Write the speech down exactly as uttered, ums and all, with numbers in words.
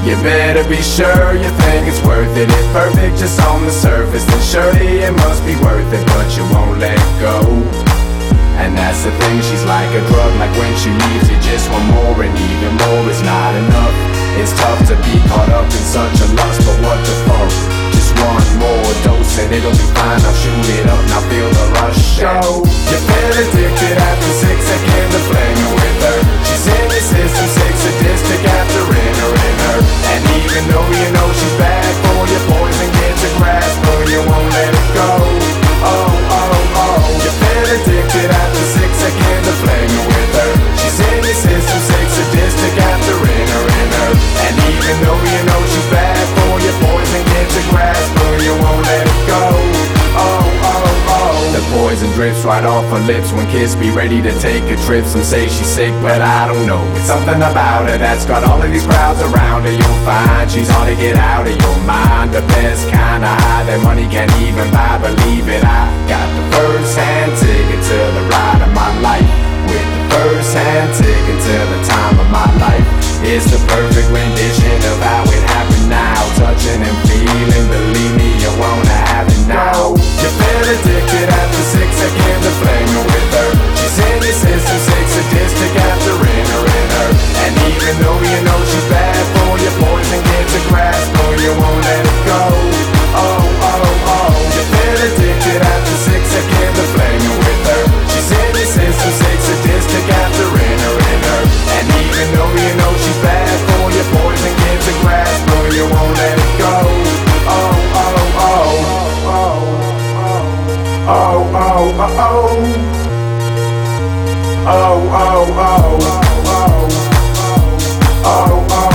You better be sure you think it's worth it. If perfect just on the surface, then surely it must be worth it. But you won't let go, and that's the thing, she's like a drug. Like when she leaves, you just want more, and even more is not enough. It's tough to be caught up in such a lust, but what the fuck? Just one more dose and it'll be fine. I'll shoot it up, now feel the rush. Show you feel addicted after six seconds of playing with her. She's in your system, sick, sadistic after in her, in her. And even though you know she's bad for you, poison gets a grasp, but you won't let it go. Oh, oh, oh, you feel addicted after six seconds of playing with her. She's in your system, sick, sadistic after in her, in her. And even though you know she's bad for you, poison gets a grasp, but you won't let it go. Oh, oh, oh. The poison drips right off her lips when kids be ready to take a trip. Some say she's sick, but I don't know. It's something about her that's got all of these crowds around her. You'll find she's hard to get out of your mind. The best kind of high that money can't even buy. Believe it, I got the first-hand ticket to the ride of my life. With the first-hand ticket to the time of my life. It's the perfect rendition of how it happened now. Touching and feeling, believe me, you wanna have it now. You feel addicted after six seconds of playing with her. She's in your system, sick, sadistic after in her, in her. And even though you know she's bad for you, poison gets a grasp, but you won't let it go. Oh, oh, oh. You feel addicted after six seconds of playing with her. She's in your system, sick, sadistic after in her, in her. And even though you know she's bad for you, poison gets a grasp, but you won't let it go. Oh, oh, oh. Oh, oh, oh, oh. Oh, oh, oh. Oh, oh, oh.